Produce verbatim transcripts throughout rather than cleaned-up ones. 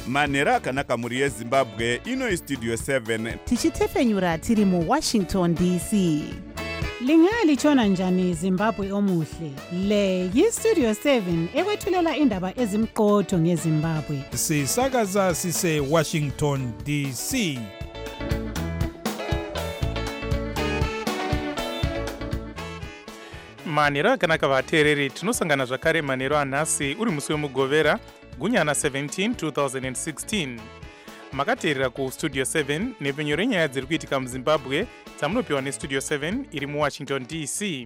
manhero akanaka mhuri yezimbabwe. Ino istudio seven tichitefenyura tiri muwashington D C. Lingalitshona njani Zimbabwe omuhle? Le yistudio seven ekwethulela indaba ezimqotho ngeZimbabwe. Sisakaza sise Washington D C. Manhero akanaka vateereri, tinosangana zvakare manhero anhasi uri musi wemugovera gunyana seventeen two thousand sixteen. Makateerera kustudio seven nepfenyo renyaya dziri kuitika muZimbabwe dzamunopiwa nestudio seven iri muwashington D C.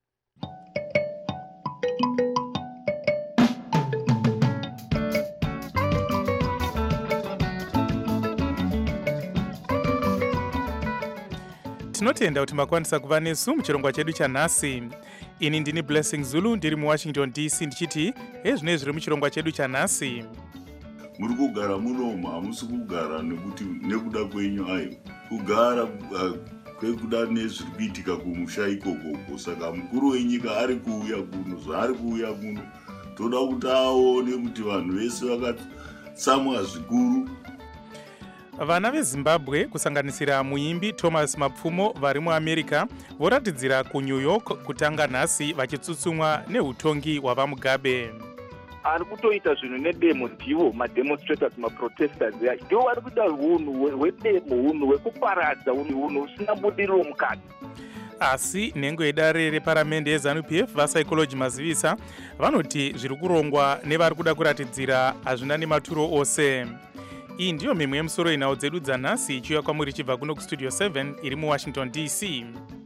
Tinotenda kuti makwanisa kuva nesu muchirongwa chedu chanhasi. Ini ndini Blessing Zulu ndiri muwashington D C ndichiti ezvino zviri muchirongwa chedu chanhasi. Muri kugara muno hamusi kugara nekuti nekuda kwenyu ayo kugara uh, kwekuda nezviri kuitika kumusha ikoko. Saka mukuru wenyika ari kuuya kuno, zvaari kuuya kuno toda kuti aone kuti vanhu vese vakatsamwa zvikuru. Vana veZimbabwe kusanganisira muimbi Thomas Mapfumo vari muAmerica voratidzira kuNew York kutanga nhasi vachitsutsumwa neutongi hwavaMugabe. Ari kutoita zvinhu nedemo ndivo mademonstrators maprotesters ndivo vari kuita hunhu hwedemo, hunhu hwekuparadza, hunhu hunhu usina budiriro mukati. Asi nhengo yedare reparamende yeZanu P F vaPsychology Mazivisa vanoti zviri kurongwa nevari kuda kuratidzira hazvina nematuro ose. Iyi ndiyo mimwe yemusoro inhau dzedu dzanhasi ichiuya kwamuri ichibva kuno kustudio seven iri muwashington D C.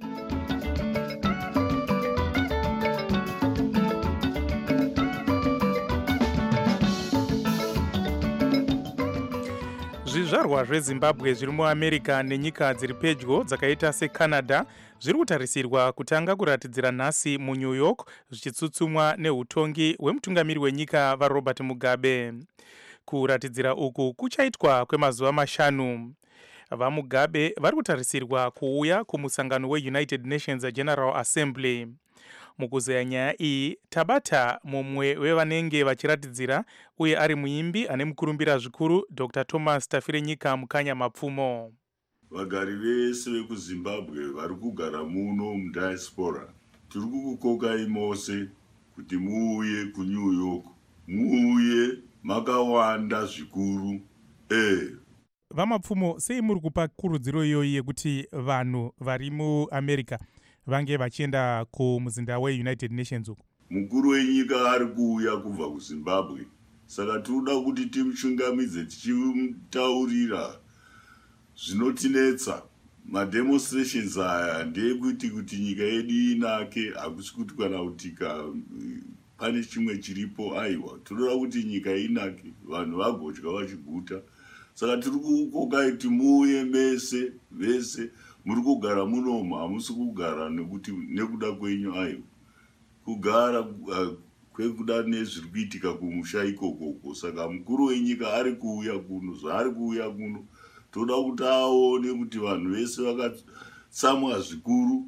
Zvizvarwa zveZimbabwe zviri muAmerica nenyika dziri pedyo dzakaita seCanada zviri kutarisirwa kutanga kuratidzira nhasi muNew York zvichitsutsumwa neutongi hwemutungamiri wenyika vaRobert Mugabe. Kuratidzira uku kuchaitwa kwemazuva mashanu. VaMugabe vari kutarisirwa kuuya kumusangano weUnited Nations General Assembly. Mukuzeya nyaya iyi tabata mumwe wevanenge vachiratidzira uye ari muimbi ane mukurumbira zvikuru Doctor Thomas Tafirenyika Mukanya Mapfumo. Vagari vese vekuZimbabwe vari kugara muno mudiaspora tiri kukukokai mose kuti muuye kuNew York, muuye makawanda zvikuru. Eh VaMapfumo, sei muri kupa kurudziro iyoyi yekuti vanhu vari muAmerica vange vachienda kumuzinda weUnited Nations uku? Mukuru wenyika ari kuuya kubva kuZimbabwe, saka tinoda kuti timuchungamidze tichimutaurira zvinotinetsa. Mademonstrations aya ndeyekuti kuti nyika yedu inake, hakusi kuti kana kutika pane chimwe chiripo. Aiwa, tinoda kuti nyika inake, vanhu vagodya vachiguta. Saka tiri kukokai kuti muuye mese vese. Muri kugara muno hamusi kugara nekuti nekuda kwenyu ayo kugara uh, kwekuda nezviri kuitika kumusha ikoko. Saka mukuru wenyika ari kuuya kuno, zvaari kuuya kuno toda kuti aone kuti vanhu vese vakatsamwa zvikuru,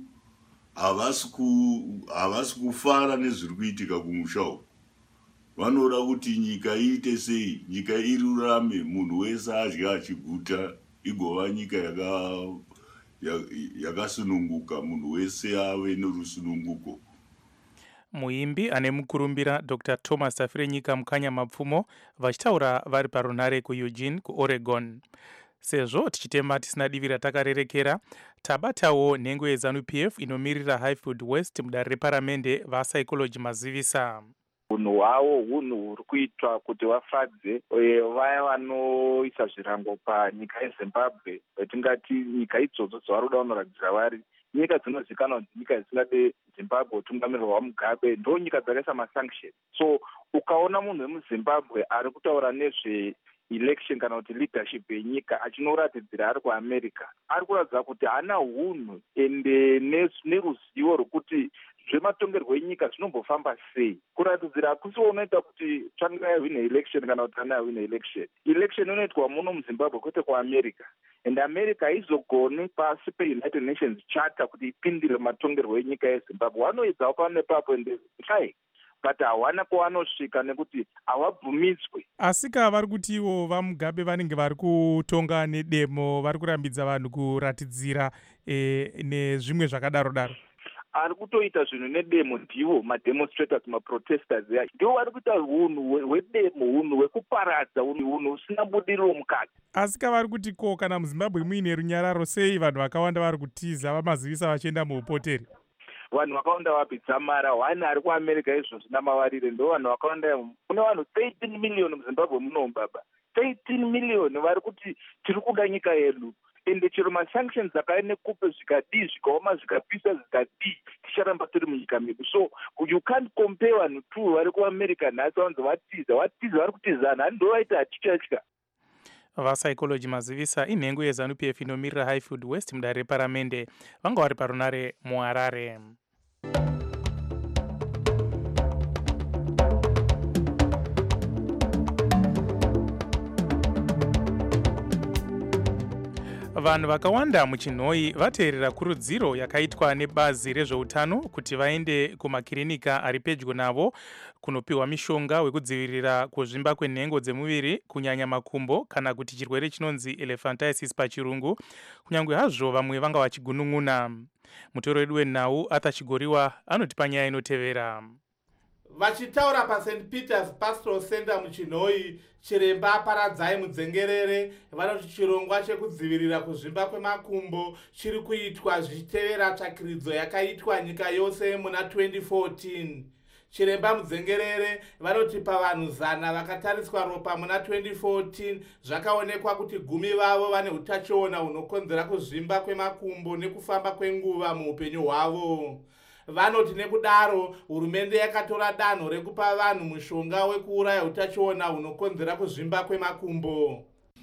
havasi kufara nezviri kuitika kumusha uko. Vanoda kuti nyika iite sei, nyika irurame, munhu wese adya achiguta, igova nyika yaka yakasununguka, munhu wese ave nerusununguko. Muimbi ane mukurumbira Doctor Thomas Tafirenyika Mukanya Mapfumo vachitaura vari parunare kuEugene kuOregon. Sezvo tichitema tisina divi ratakarerekera, tabatawo nhengo yeZanu P F inomirira Highfield West mudare reparamende vaPsychology Mazivisa. Hunhu hwavo hunhu huri kuitwa kuti vafadze vaya vanoisa zvirango panyika yeZimbabwe, vetingati nyika idzodzo dzavari kuda kunoratidzira vari nyika dzinozivikanwa kuti nyika dzisingade Zimbabwe utungamiri hwaMugabe, ndo nyika dzakaisa masanction. So ukaona munhu wemuZimbabwe ari kutaura nezve election kana kuti leadership yenyika achinoratidzira ari kuAmerica, ari kuratidza kuti hana unhu ende neruzivo rwekuti zvematongerwo enyika zvinombofamba sei. Kuratidzira hakusi unoita kuti tsvanga yahwina election kana kuti hana yahwina election. Election inoitwa muno muZimbabwe kwete kuAmerica. And America haizogoni pasi peUnited Nations Charter kuti ipindire matongerwo enyika yeZimbabwe. Vanoedzawo pano nepapo ende hai but hawana kwavanosvika nekuti havabvumidzwe. Asika vari kuti ivo vaMugabe vanenge vari kutonga nedemo, vari kurambidza vanhu kuratidzira e, nezvimwe zvakadaro daro. Ari kutoita zvinhu nedemo ndivo mademonstrators, maprotesters ndivo vari kuita unhu hwedemo, unhu hwekuparadza, unhu usina budiriro mukati. Asika vari kuti ko kana muZimbabwe muine runyararo sei vanhu vakawanda vari kutiza vamazivisa vachienda muupoteri? Vanhu vakawanda vabvisa mara wani ari kuAmerica izvozvi namavarire ndo vanhu vakawanda. Kune vanhu thirteen million muZimbabwe muno baba, thirteen million vari kuti tiri kuda nyika yedu. Ende chero masanctions akaene kupe zvikadii zvikaoma zvikapisa zvikadii ticharamba tiri munyika medu. So you can't compare vanhu two vari kuAmerica nhasi vanzi vatiza vatiza vari kutizana hani ndo vaita hatichitya. Vapsychology mazivisa inhengo yeZANU-P F inomirira Highfield West mudare reparamende vanga vari parunare muHarare. Vanhu vakawanda muChinhoi vateerera kurudziro yakaitwa nebazi rezveutano kuti vaende kumakirinika ari pedyo navo kunopiwa mishonga wekudzivirira kuzvimba kwenhengo dzemuviri kunyanya makumbo kana kuti chirwere chinonzi elephantiasis pachirungu, kunyange hazvo vamwe vanga vachigunun'una. Mutoro wedu wenhau Arthur Chigoriwa anotipa nyaya inotevera. Vachitaura paSaint Peter's Pastoral Center muChinhoi, chiremba Paradzai Mudzengerere vanoti chirongwa chekudzivirira kuzvimba kwemakumbo chiri kuitwa zvichitevera tsvakiridzo yakaitwa nyika yose muna twenty fourteen. Chiremba Mudzengerere vanoti pavanhu zana vakatariswa ropa muna twenty fourteen zvakaonekwa kuti gumi vavo vane utachiona hunokonzera kuzvimba kwemakumbo nekufamba kwenguva muupenyu hwavo. Vanoti nekudaro hurumende yakatora danho rekupa vanhu mushonga wekuuraya utachiona hunokonzera kuzvimba kwemakumbo.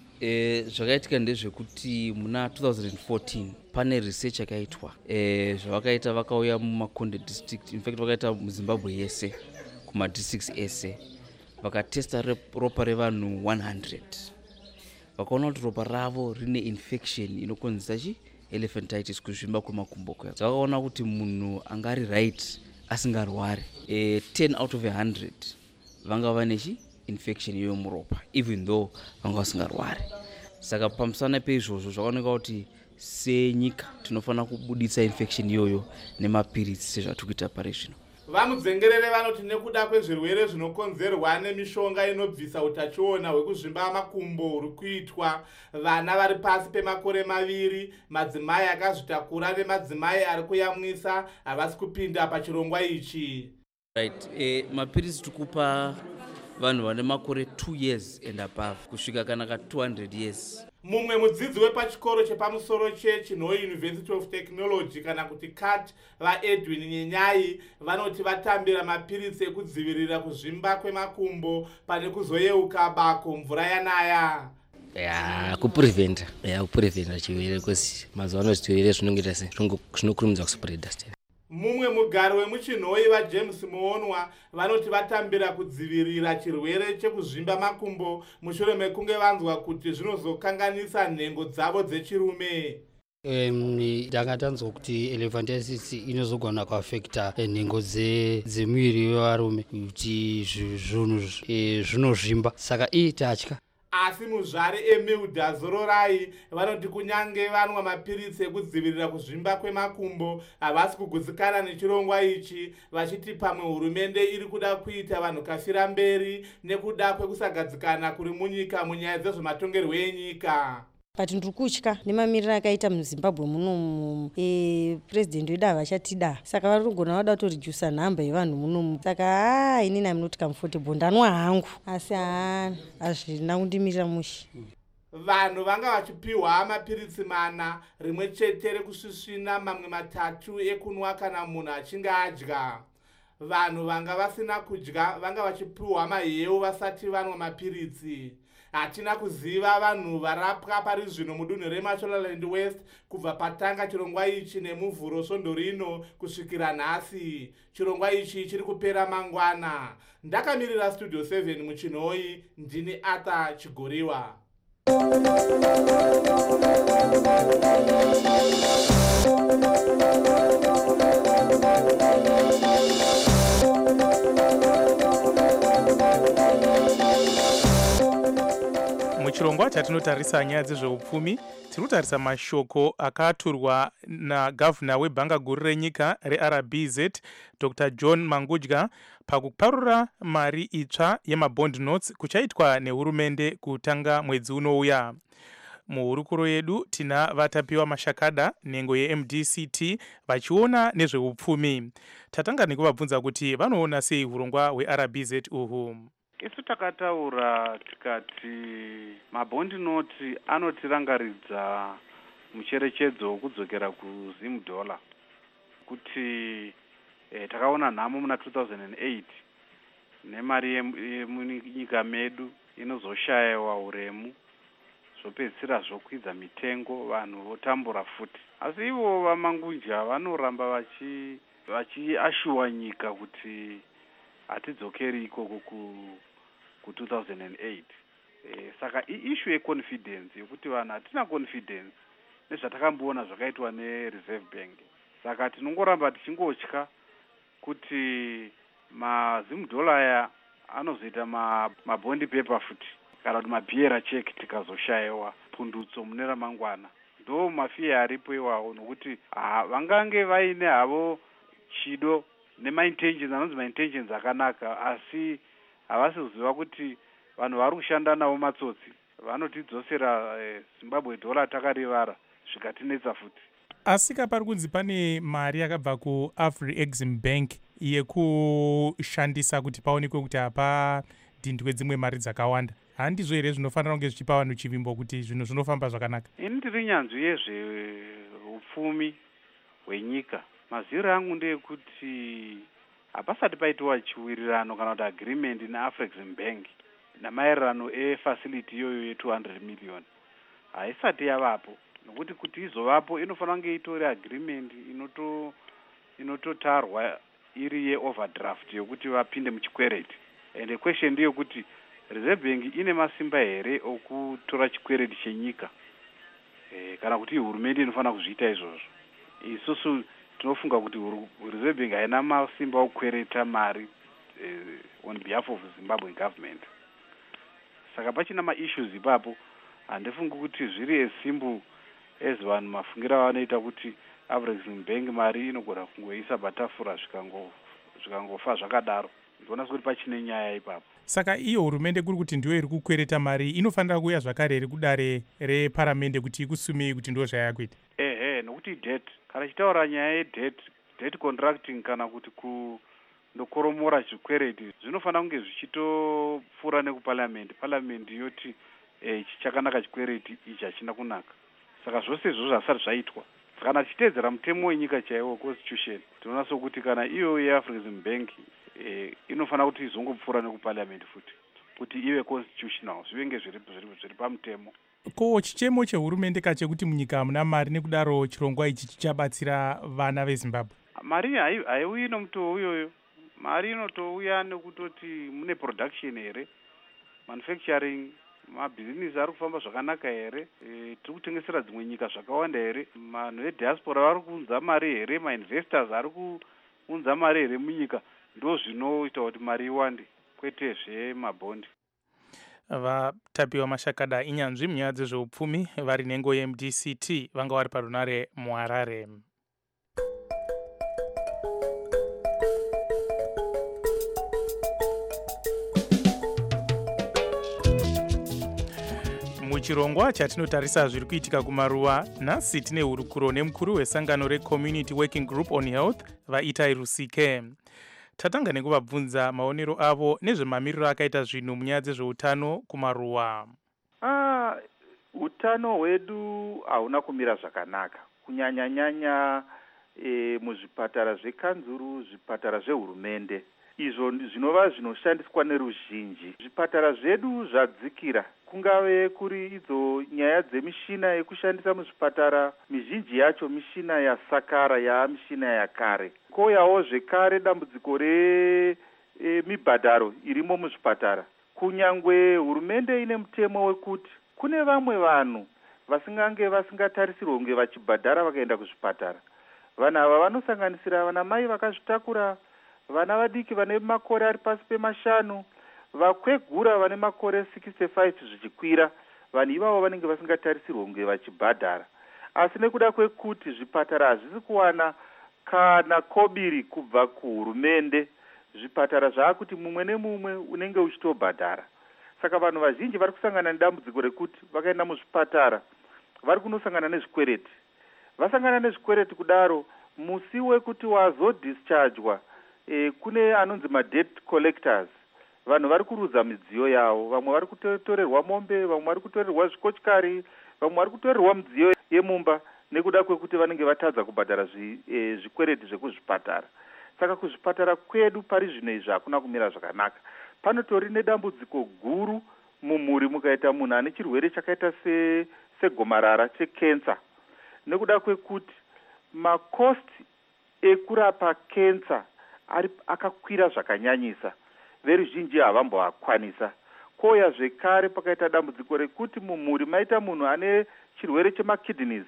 E, zvakaitika ndezvekuti muna two thousand fourteen pane research yakaitwa e, zvavakaita vakauya muMakonde district, in fact vakaita muZimbabwe yese kumadistricts ese vakatesta ropa revanhu one hundred vakaona kuti ropa ravo rine infection inokonzera chi elephantitis, kuzvimba kwemakumbo kwavo. Zvakaona kuti munhu angari right asingarwari e, ten out of one hundred vanga vane chi infection iyoyo muropa even though vanga vasingarwari. Saka pamusana peizvozvo zvakaoneka kuti senyika tinofanira kubuditsa infection iyoyo nemapiritsi sezvatikuita pari zvino. VaMudzengerere vanoti nekuda kwezvirwere zvinokonzerwa nemishonga inobvisa utachiona hwekuzvimba makumbo huri kuitwa vana vari pasi pemakore maviri, madzimai akazvitakura nemadzimai ari kuyamwisa havasi kupinda pachirongwa ichi. Right, e, mapiritsi tikupa vanhu vane makore two years and above kusvika kana ka two hundred years. Mumwe mudzidzi wepachikoro chepamusoro cheChinhoi University of Technology kana kuti C A T vaEdwin Nyenyai vanoti vatambira mapiritsi ekudzivirira kuzvimba kwemakumbo pane kuzoyeuka bako mvura yanaya. Ya kupreventa ya kupreventa chirwere kwesi mazuva ano zvirwere zvinongita se zvinokurumidza kuspreada. Mumwe mugari wemuChinhoi vaJames Muonwa vanoti vatambira kudzivirira chirwere chekuzvimba makumbo mushure mekunge vanzwa kuti zvinozokanganisa nhengo dzavo dzechirume. Ndanga tanzwa kuti elephantiasis inozogona kuafekta nhengo dzemuviri wevarume kuti zvinozvimba, saka iyi tatya. Asi muzvari Emilda Zororai vanoti kunyange vanwa mapiritsi ekudzivirira kuzvimba kwemakumbo havasi kugutsikana nechirongwa ichi, vachiti pamwe hurumende iri kuda kuita vanhu kafira mberi nekuda kwekusagadzikana kuri munyika munyaya dzezvematongerwo enyika. But ndiri kutya nemamiriro akaita muZimbabwe munomu, e, president wedu havachatida, saka vari kugona vada kutorijusa nhamba yevanhu munomu. Saka haa inini am not comfortable, ndanwa hangu asi haa hazvina kundimirira mushe. Vanhu vanga vachipiwa mapiritsi mana, rimwe chete rekusvisvina, mamwe matatu ekunwa kana munhu achinge adya. Vanhu vanga vasina kudya vanga vachipiwa maheu vasati vanwa mapiritsi. Hatina kuziva vanhu varapwa pari zvino mudunhu reMashonaland West kubva patanga chirongwa ichi nemuvhuro svondo rino kusvikira nhasi. Chirongwa ichi chiri kupera mangwana. Ndakamirira Studio seven muChinhoi, ndini Arthur Chigoriwa. Thank you. chatinotarisa nyaya dzezveupfumi, tiri kutarisa mashoko akaturwa nagavhuna webhanga guru renyika reR B Z Dr John Mangudya pakuparura mari itsva yemabond notes kuchaitwa nehurumende kutanga mwedzi unouya. Muhurukuro yedu tina vatapiwa mashakada nhengo ye-M D C T vachiona nezveupfumi. Tatanga nekuvabvunza kuti vanoona sei hurongwa hweR B Z uhu. Isu takataura tikati mabondi noti anotirangaridza mucherechedzo wekudzokera kuZim dollar kuti eh, takaona nhamo muna two thousand eight nemari yemunyika medu inozoshayiwa uremu zvopedzisira zvokwidza mitengo vanhu votambura futi. Asi ivo vaMangudya vanoramba vachi vachiashuwa nyika kuti hatidzokeri ikoko ku ku two thousand eight. Eh, saka issue yeconfidence yekuti vanhu hatina confidence nezvatakamboona zvakaitwa neReserve Bank. Saka tinongoramba tichingotya kuti maZim dollar aya anozoita mabondi paper futi kana kuti mabiera check tikazoshayiwa pundutso mune ramangwana. Ndo mafiya aripo iwawo nokuti vangange vaine havo chido nema-intentions anonzi ma-intentions akanaka, asi havasi kuziva kuti vanhu vari kushanda navo matsotsi vanotidzosera eh, Zimbabwe dollar takarivara zvikatinetsa futi. Asi kapari kunzi pane mari yakabva kuAfri-Exim Bank yekushandisa kuti paonekwe kuti hapa dhindwe dzimwe mari dzakawanda. Handizvo here zvinofanira kunge zvichipa vanhu chivimbo kuti zvinhu zvinofamba zvakanaka? Ini ndiri nyanzvi yezveupfumi hwenyika. Maziro angu ndeyekuti hapasati paitiwa chiwirirano kana kuti agreement neAfri-Exim Bank namaererano efacility iyoyo ye two hundred million haisati yavapo, nokuti kuti izovapo inofanira kunge itori agreement inoto inototarwa iri ye-overdraft yokuti vapinde muchikwereti. And the question ndeyekuti Reserve Bank ine masimba here okutora chikwereti chenyika e, kana kuti hurumende inofanira kuzviita izvozvo. Isusu tinofunga kuti Reserve Bank haina masimba okukwereta mari uh, on behalf of Zimbabwe government. Saka pachina ma-issues ipapo handifungi kuti zviri esimbu as vanhu mafungira vanoita kuti Afri-Exim Bank mari inogona kungoisa patafura zvikangofa zvakadaro. Ndinoona kuti pachine nyaya ipapo. Saka iyo hurumende kuri kuti ndiyo iri kukwereta mari inofanira kuuya zvakare iri kudare reparamende kuti ikusumei kuti ndo zvayakuita. Ehe, nokuti debt kana chitaura nyaya yedebt, debt contracting kana kuti kundokoromora chikwereti zvinofanira kunge zvichitopfuura nekuparliament. Parliament yoti eh, chakanaka chikwereti ichi hachina kunaka. Saka zvose izvozvo zvasati zvaitwa. Kana tichiteedzera mutemo wenyika chaiwo constitution, tinoona sokuti kana iyo yeAfri-Exim Bank eh, inofanira kuti izongopfuura nekuparliament futi kuti ive constitutional, zvivenge zviri zviri pamutemo. Ko chichemo chehurumende kachekuti munyika hamuna mari nekudaro chirongwa ichi chichabatsira vana veZimbabwe? Mari haiuyi nomutoo uyoyo. Mari inotouya nekutoti mune production here, manufacturing, mabhizinesi ari kufamba zvakanaka here, e, tiri kutengesera dzimwe nyika zvakawanda here, vanhu vediaspora vari kuunza mari here, mainvestors ari kuunza mari here munyika. Ndo zvinoita kuti mari iwande, kwete zvemabondi. Vatapiwa mashakada inyanzvi munyaya dzezveupfumi vari nhengo ye-M D C T vanga vari parunare muHarare. Muchirongwa chatinotarisa zviri kuitika kumaruwa, nhasi tine hurukuro nemukuru wesangano reCommunity Working Group on Health vaItai Rusike. Tatanga nekuvabvunza maonero avo nezvemamiriro akaita zvinhu munyaya dzezveutano kumaruwa. Ah, utano hwedu hauna kumira zvakanaka, kunyanya nyanya e, muzvipatara zvekanzuru, zvipatara zvehurumende. Izvo zvinova zvinoshandiswa neruzhinji. Zvipatara zvedu zvadzikira, kungave kuri idzo nyaya dzemishina yekushandisa muzvipatara, mizhinji yacho mishina yasakara, yaa mishina yakare. Kouyawo zvekare dambudziko remibhadharo e, irimo muzvipatara. Kunyangwe hurumende ine mutemo wekuti kune vamwe vanhu vasingange vasingatarisirwe kunge vachibhadhara vakaenda kuzvipatara. Vanhu ava vanosanganisira vana mai vakazvitakura, vana vadiki vane makore ari pasi pemashanu, vakwegura vane makore sixty-five zvichikwira, vanhu ivavo vanenge vasingatarisirwe kunge vachibhadhara. Asi nekuda kwekuti zvipatara hazvisi kuwana kana kobiri kubva kuhurumende, zvipatara zvaakuti mumwe nemumwe unenge uchitobhadhara. Saka vanhu vazhinji vari kusangana nedambudziko rekuti vakaenda muzvipatara vari kunosangana nezvikwereti. Vasangana nezvikwereti kudaro, musi wekuti wazodischargwa e, kune anonzi madebt collectors. Vanhu vari kuruza midziyo yavo, vamwe vari kutorerwa mombe, vamwe vari kutorerwa zvikochikari, vamwe vari kutorerwa midziyo yemumba nekuda kwekuti vanenge vatadza kubhadhara zvi, e, zvikwereti zvekuzvipatara. Saka kuzvipatara kwedu pari zvino izvi hakuna kumira zvakanaka. Panotori nedambudziko guru mumhuri mukaita munhu ane chirwere chakaita se segomarara chekensa. Nekuda kwekuti makosti ekurapa kensa ari akakwira zvakanyanyisa, veruzhinji havamboakwanisa. Koya zvekare pakaita dambudziko rekuti mumhuri maita munhu ane chirwere chemakidneys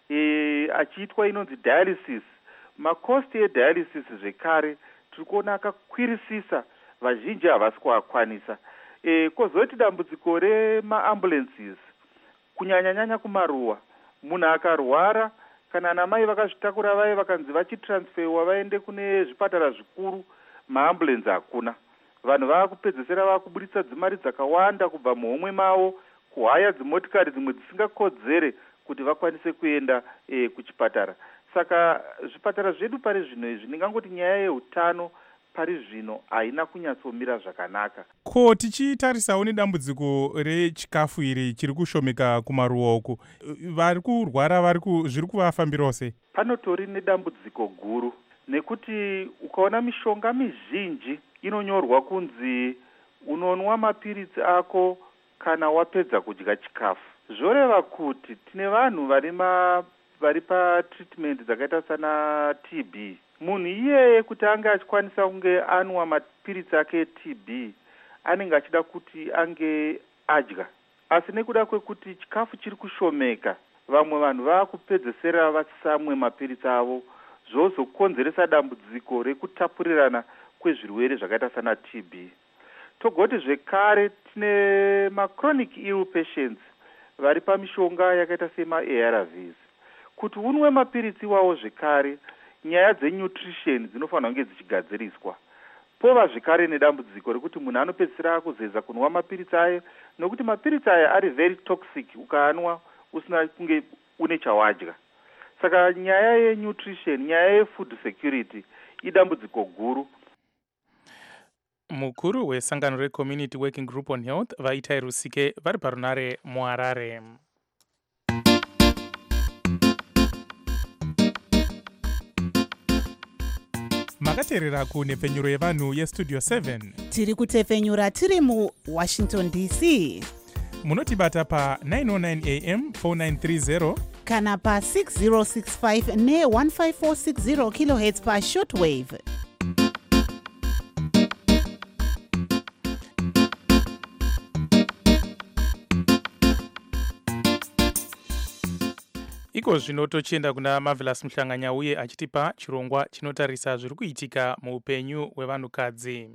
e, achiitwa inonzi dialysis, makosti edialysis zvekare tiri kuona akakwirisisa, vazhinji havasi kuakwanisa. E, kozoti dambudziko remaambulances kunyanya-nyanya kumaruwa, munhu akarwara kana anamai vakazvitakura vaye vakanzi vachitransferwa vaende kune zvipatara zvikuru, maambulensi hakuna. Vanhu vaakupedzesera vaakubuditsa dzimari dzakawanda kubva muhomwe mavo kuhaya dzimotikari dzimwe dzisingakodzere kuti vakwanise kuenda e, kuchipatara. Saka zvipatara zvedu pari zvino izvi ndingangoti nyaya yeutano pari zvino haina kunyatsomira zvakanaka. Ko tichitarisawo nedambudziko rechikafu iri chiri kushomeka kumaruwa uku, vari kurwara vari zviri kuvafambirawo sei? Panotori nedambudziko guru nekuti ukaona mishonga mizhinji inonyorwa kunzi unonwa mapiritsi ako kana wapedza kudya chikafu. Zvoreva kuti tine vanhu vari ma vari patreatment dzakaita sana T B. Munhu iyeye kuti ange achikwanisa kunge anwa mapiritsi ake e-T B anenge achida kuti ange adya. Asi nekuda kwekuti chikafu chiri kushomeka, vamwe vanhu vaakupedzesera vasamwe mapiritsi avo, zvozokonzeresa dambudziko rekutapurirana kwezvirwere zvakaita sana T B. Togoti zvekare tine machronic ill patients vari pamishonga yakaita sema-A R Vs. Kuti unwe mapiritsi iwawo zvekare, nyaya dzenutrition dzinofanira kunge dzichigadziriswa. Pova zvekare nedambudziko rekuti munhu anopedzisira kuzeza kunwa mapiritsi ayo, nokuti mapiritsi aya ari very toxic ukaanwa usina kunge une chawadya. Saka nyaya yenutrition, nyaya yefood security idambudziko guru. Mukuru wesangano reCommunity Working Group on Health Vaitai Rusike vari parunare muHarare. Makateerera kunhepfenyuro yevanhu yestudio seven. Tiri kutefenyura tiri muWashington D C. Munotibata pa nine oh nine A M four nine three zero kana pa six zero six five ne one five four six zero kilohertz pa shortwave. Iko zvino tochienda kuna Marvelous Muhlanganya uye achitipa chirongwa chinotarisa zviri kuitika muupenyu hwevanhukadzi.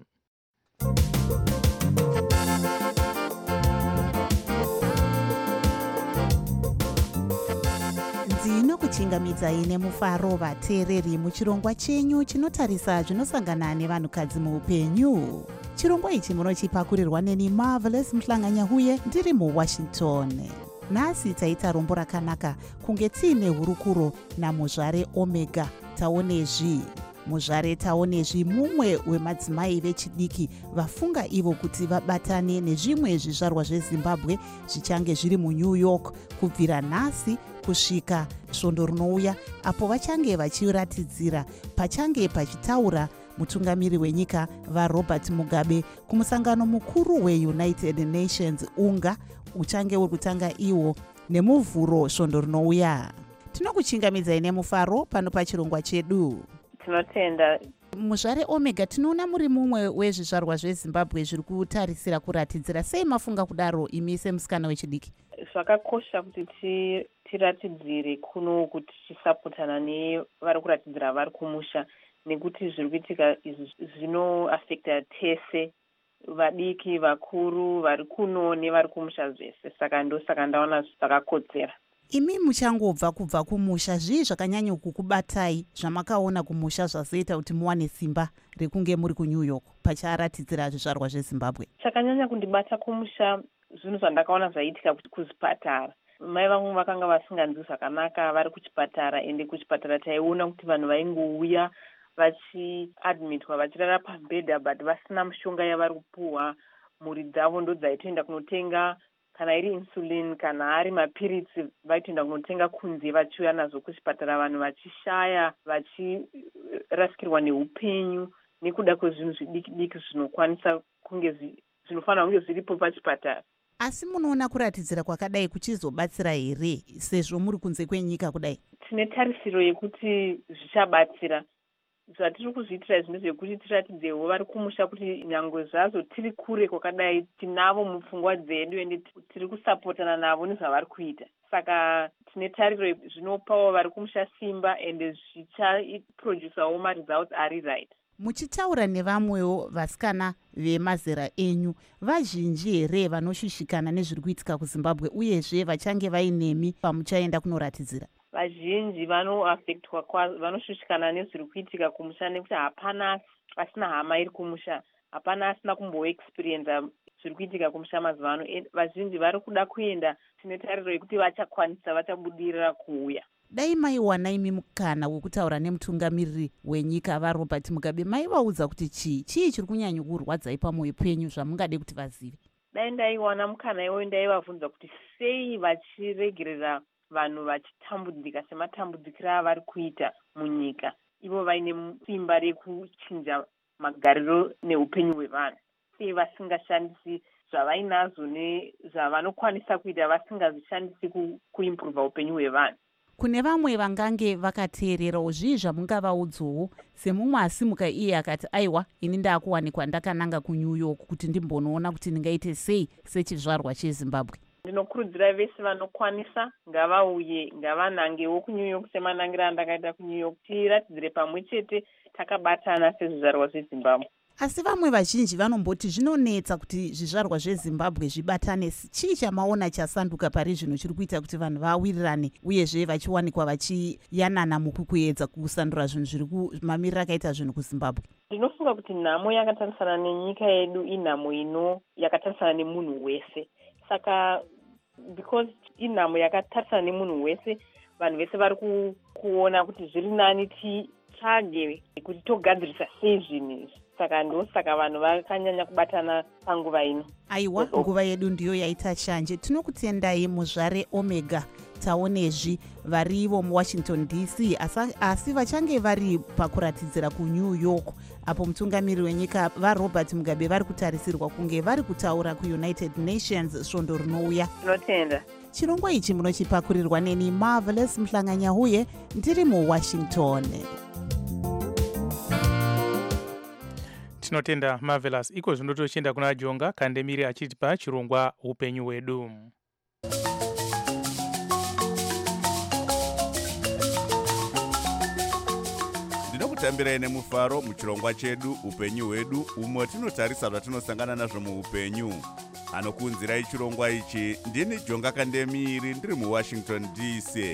ndinokuchingamidzai nemufaro vateereri muchirongwa chenyu chinotarisa zvinosangana nevanhukadzi muupenyu. Chirongwa ichi munochipakurirwa neni Marvelous Muhlanganya uye ndiri muWashington. Nhasi taita rombo rakanaka kunge tiine hurukuro namuzvare Omega Taonezvi. Muzvare Taonezvi mumwe wemadzimai vechidiki vafunga ivo kuti vabatane nezvimwe zvizvarwa zveZimbabwe zvichange zviri muNew York kubvira nhasi kusvika svondo rinouya, apo vachange vachiratidzira pachange pachitaura mutungamiri wenyika vaRobert Mugabe kumusangano mukuru weUnited Nations unga uchange uri kutanga iwo nemuvhuro svondo rinouya. Tinokuchingamidzai nemufaro pano pachirongwa chedu. Tinotenda. Muzvare Omega, tinoona muri mumwe wezvizvarwa zveZimbabwe zviri kutarisira kuratidzira. Sei mafunga kudaro imi semusikana wechidiki? Zvakakosha kuti tiratidzire kuno kuti tisapotana nevari kuratidzira vari kumusha, nekuti zviri kuitika izvi zvinoafekta tese vadiki, vakuru, vari kuno nevari kumusha zvese. Saka ndosaka ndaona zvakakodzera. Imi muchangobva kubva kumusha, zvii zvakanyanya kukubatai zvamakaona kumusha zvazoita kuti muwane simba rekunge muri kuNew York pacharatidzira zvizvarwa zveZimbabwe? Chakanyanya kundibata kumusha zvinhu zvandakaona zvaiitika kuzvipatara. Mai vangu vakanga vasinganzwi zvakanaka vari kuchipatara, ende kuchipatara taiona kuti vanhu vaingouya vachiadmitwa vachirara pabhedha but vasina mushonga yavari kupuhwa. Mhuri dzavo ndo dzaitoenda kunotenga, kana iri insulin kana ari mapiritsi vaitoenda kunotenga kunze vachiuya nazvo kuchipatara, vanhu vachishaya, vachirasikirwa neupenyu nekuda kwezvinhu zvidiki diki zvinokwanisa kunge zvinofanira kunge zviripo pachipatara. Asi munoona kuratidzira kwakadai kuchizobatsira here sezvo muri kunze kwenyika kudai? Tine tarisiro yekuti zvichabatsira. Zvatiri kuzviitira zvino zvekuti tiratidzewo vari kumusha kuti nyangwe zvazo tiri kure kwakadai tinavo mupfungwa dzedu ende tiri kusapotana navo nezvavari kuita. Saka tine tariro zvinopawo vari kumusha simba ende zvichaprodusawo maresults ari right. Muchitaura nevamwewo vasikana vemazera enyu, vazhinji here vanoshushikana nezviri kuitika kuZimbabwe uyezve vachange vainemi pamuchaenda kunoratidzira? Vazhinji vanoaffectwa, vanoshushikana nezviri kuitika kumusha nekuti hapana asina hama iri kumusha, hapana asina kumboexperience zviri kuitika kumusha mazuva ano. Vazhinji vari kuda kuenda, tine tariro yekuti vachakwanisa, vachabudirira kuuya. Dai maiwana imi mukana wekutaura nemutungamiriri wenyika vaRobert Mugabe, maivaudza kuti chii chii chiri kunyanya kurwadzai pamwoyo penyu zvamungade kuti vazive? Dai ndaiwana mukana iwoyo ndaivabvunza kuti sei vachiregerera vanhu vachitambudzika sematambudzikiro avari kuita munyika, ivo vaine simba rekuchinja magariro neupenyu hwevanhu. Sei vasingashandisi zvavainazvo nezvavanokwanisa kuita vasingazvishandisi kuimprova upenyu hwevanhu. Kune vamwe vangange vakateererawo, zvii zvamungavaudzowo semumwe asimuka iye akati aiwa ini ndaakuwanikwa ndakananga kuNew York kuti ndimbonoona kuti ndingaite sei sechizvarwa cheZimbabwe? Ndinokurudzira vese vanokwanisa ngavauye, ngavanangewo kuNew York semanangiro andakaita kuNew York, tiratidzire pamwe chete takabatana sezvizvarwa zveZimbabwe. Asi vamwe vazhinji vanomboti zvinonetsa kuti zvizvarwa zveZimbabwe zvibatane. Chii chamaona chasanduka pari zvino chiri kuita kuti vanhu vawirirane uyezve vachiwanikwa vachiyanana mukukuedza kusandura zvinhu zviri kumamiriro akaita zvinhu kuZimbabwe? Ndinofunga kuti nhamo yakatarisana nenyika yedu inhamo ino yakatarisana nemunhu wese. Saka because inhamo yakatarisana nemunhu wese, vanhu vese vari kuona kuti zviri nani titsvage kuti togadzirisa sei zvinhu izvi. Saka ndosaka vanhu vakanyanya kubatana panguva ino. Aiwa, nguva yedu ndiyo yaita shanje. Tinokutendai muzvare Omega taonezvi varivo muWashington D C asi vachange vari pakuratidzira kuNew York, apo mutungamiriri wenyika vaRobert Mugabe vari kutarisirwa kunge vari kutaura kuUnited Nations svondo rinouya. Tinotenda. Chirongwa ichi munochipakurirwa neni Marvelous Mhlanganyahuye ndiri muWashington. Tinotenda Marvelous. Iko zvino tochienda kuna Jonga Kandemiri achitipa chirongwa upenyu hwedu. Ndinokutambirai nemufaro muchirongwa chedu upenyu hwedu, umwe tinotarisa zvatinosangana nazvo muupenyu. Anokuunzirai chirongwa ichi ndini Jonga Kandemiri ndiri muWashington D C.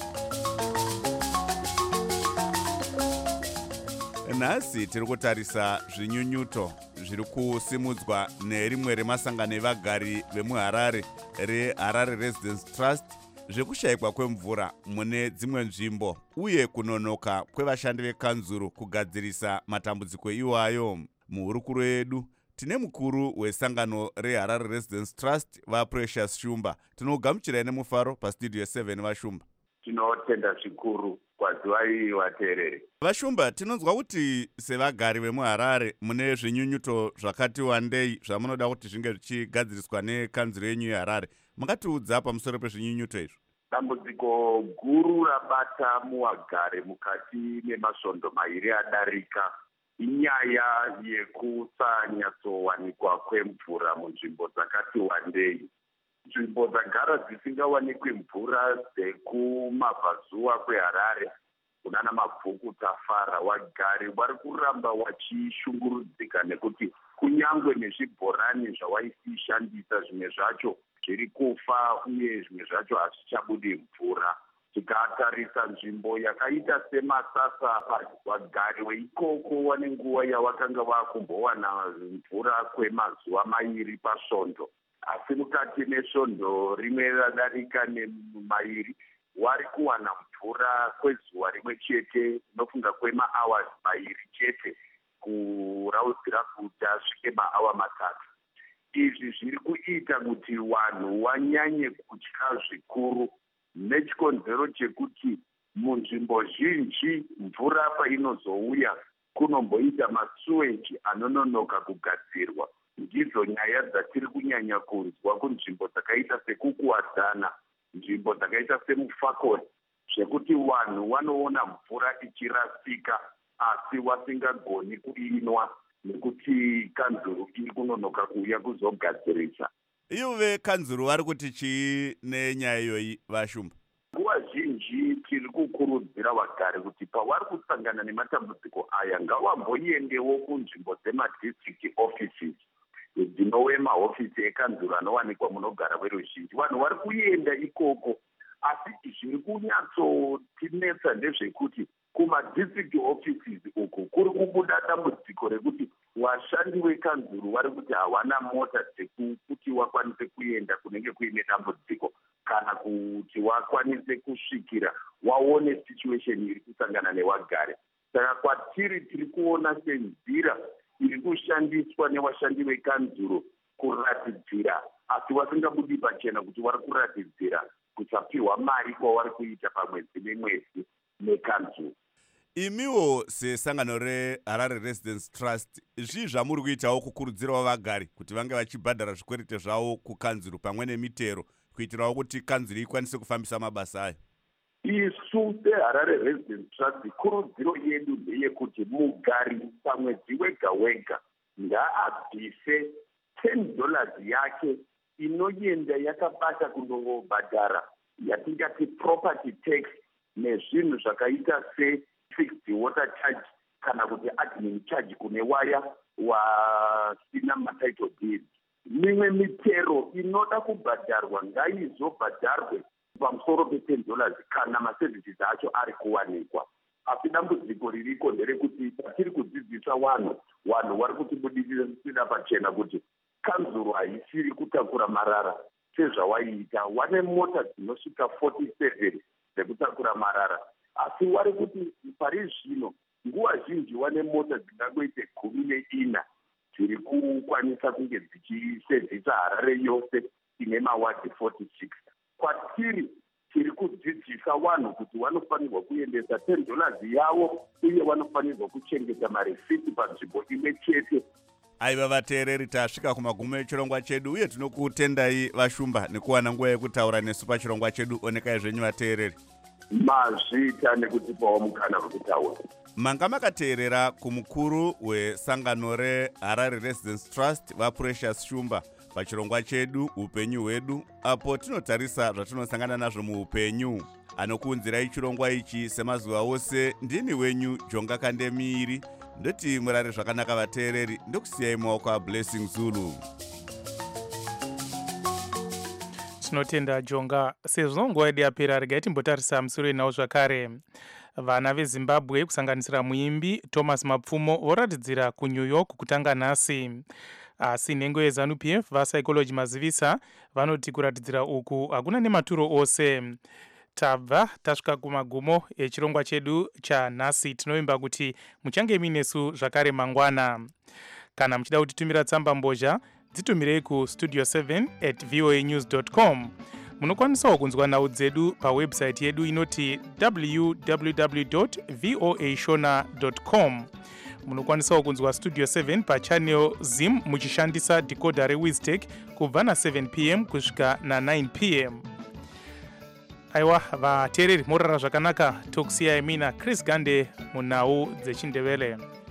Nhasi tiri kutarisa zvinyunyuto zviri kusimudzwa nerimwe remasangano evagari vemuHarare reHarare Residence Trust zvekushayikwa kwemvura mune dzimwe nzvimbo uye kunonoka kwevashandi vekanzuru kugadzirisa matambudziko iwayo. Muhurukuro yedu tine mukuru wesangano reHarare Residence Trust vaPrecious Shumba. Tinogamuchirai nemufaro pastudio seven vaShumba. Tinotenda zvikuru kwadzivai vateereri. Vashumba, tinonzwa kuti sevagari vemuHarare mune zvinyunyuto zvakati wandei zvamunoda kuti zvinge zvichigadziriswa nekanzuro yenyu yeHarare. Mungatiudza pamusoro pezvinyunyuto izvo? Dambudziko guru rabata muvagari mukati memasvondo mairi adarika inyaya yekusanyatsowanikwa kwemvura munzvimbo dzakati wandei. Nzvimbo dzagara dzisingawanikwi mvura dzekumabvazuva kweHarare kunana Mabvuku, Tafara, Wagari vari kuramba vachishungurudzika nekuti kunyangwe nezvibhorani zvawaishandisa zvimwe zvacho zviri kufa uye zvimwe zvacho hazvichabudi mvura. Tikatarisa nzvimbo yakaita semasasa vagari veikoko vane nguva yavakanga vakumbowana mvura kwemazuva mairi pasvondo, asi mukati mesvondo rimwe radarika nemairi wari kuwana mvura kwezuva rimwe chete, inofunga kwemahours mairi chete kuraudzira kuti asvike maawa matatu. Izvi zviri kuita kuti vanhu vanyanye kutya zvikuru nechikonzero chekuti munzvimbo zhinji mvura painozouya kunomboita masuweji anononoka kugadzirwa. Ndidzo nyaya dzatiri kunyanya kunzwa kunzvimbo dzakaita sekukuwadzana, nzvimbo dzakaita semufakoni, zvekuti vanhu vanoona mvura ichirasika asi vasingagoni kuinwa nekuti kanzuru iri kunonoka kuuya kuzogadzirisa. Ive kanzuru vari kuti chii nenyaya iyoyi vashumba? Nguva zhinji tiri kukurudzira vagari kuti pavari kusangana nematambudziko aya ngavamboendewo kunzvimbo dzemadistrict offices dzinove mahofisi ekanzuru anowanikwa munogara veruzhinji. Vanhu vari kuenda ikoko, asi zviri kunyatsotinetsa ndezvekuti kumadistrict offices uku kuri kubuda dambudziko rekuti vashandi vekanzuru vari kuti hawana mota dzekuti vakwanise kuenda kunenge kuine dambudziko kana kuti vakwanise kusvikira waone situation iri kusangana nevagari. Saka kwatiri tiri kuona senzira iri kushandiswa nevashandi vekanzuru kuratidzira, asi vasingabudi pachena kuti vari kuratidzira kusapiwa mari kwavari kuita pamwedzi nemwedzi nekanzuru. Imiwo sesangano reHarare Residence Trust, zvii zvamuri kuitawo kukurudzirawo vagari kuti vange vachibhadhara zvikwerete zvavo kukanzuru pamwe nemitero kuitirawo kuti kanzuru ikwanise kufambisa mabasa ayo? Isu seHarare Residence Trust, kurudziro yedu ndeyekuti mugari pamwedzi wega wega ngaabvise ten dollars yake inoenda yakabata kundobhadhara yatingati property tax nezvinhu zvakaita se fixed water charge kana kuti admin charge kune waya wasina matitle deed. Mimwe mitero inoda kubhadharwa ngaizobhadharwe pamusoro pe ten dollars kana maservices acho ari kuwanikwa. Asi dambudziko ririko nderekuti patiri kudzidzisa vanhu, vanhu vari kutibudikira pachena kuti kanzuru haisiri kutakura marara sezvawaiita. Wane mota dzinosvika forty-seven dzekutakura marara, asi wari kuti pari zvino nguva zhinji wane mota dzingangoite gumi neina dziri kukwanisa kunge dzichisevhisa Harare yose ine mawadi forty-six. Kwatiri tiri kudzidzisa vanhu kuti vanofanirwa kuendesa ten dollars yavo uye vanofanirwa kuchengeta maresiti panzvimbo imwe chete. Aiva vateereri, tasvika kumagumo echirongwa chedu uye tinokutendai vashumba nekuwana nguva yekutaura nesu pachirongwa chedu. Onekai zvenyu vateereri. Mazvita nekutipawo mukana wekutaura. Manga makateerera kumukuru wesangano reHarare Residence Trust vaPrecious Shumba pachirongwa chedu upenyu hwedu, apo tinotarisa zvatinosangana nazvo muupenyu. Anokuunzirai chirongwa ichi semazuva ose ndini wenyu Jonga Kandemiiri. Ndoti murare zvakanaka vateereri, ndokusiyai mumaoko aBlessing Zulu. Tinotenda Jonga. Sezvo nguva yedu yapera, regai timbotarisa musoro nawo zvakare. Vana veZimbabwe kusanganisira muimbi Thomas Mapfumo voratidzira kuNew York kutanga nhasi. Asi nhengo yeZANU-P F vaPsychology Mazivisa vanoti kuratidzira uku hakuna nematuro ose. Tabva tasvika kumagumo echirongwa chedu chanhasi. Tinovimba kuti muchange minesu zvakare mangwana. Kana muchida kutitumira tsamba mbozha, dzitumirei ku studio seven at voa news dot com. Munokwanisawo kunzwa nhau dzedu pawebsite yedu inoti w w w dot voa shona dot com. Munokwanisawo kunzwa studio seven pachannel Zim muchishandisa decoder reWiztech kubva na seven p m kusvika na nine p m. Aiwa vateereri, morara zvakanaka. Tokusiyai mina Chris Gande munhau dzechindevele.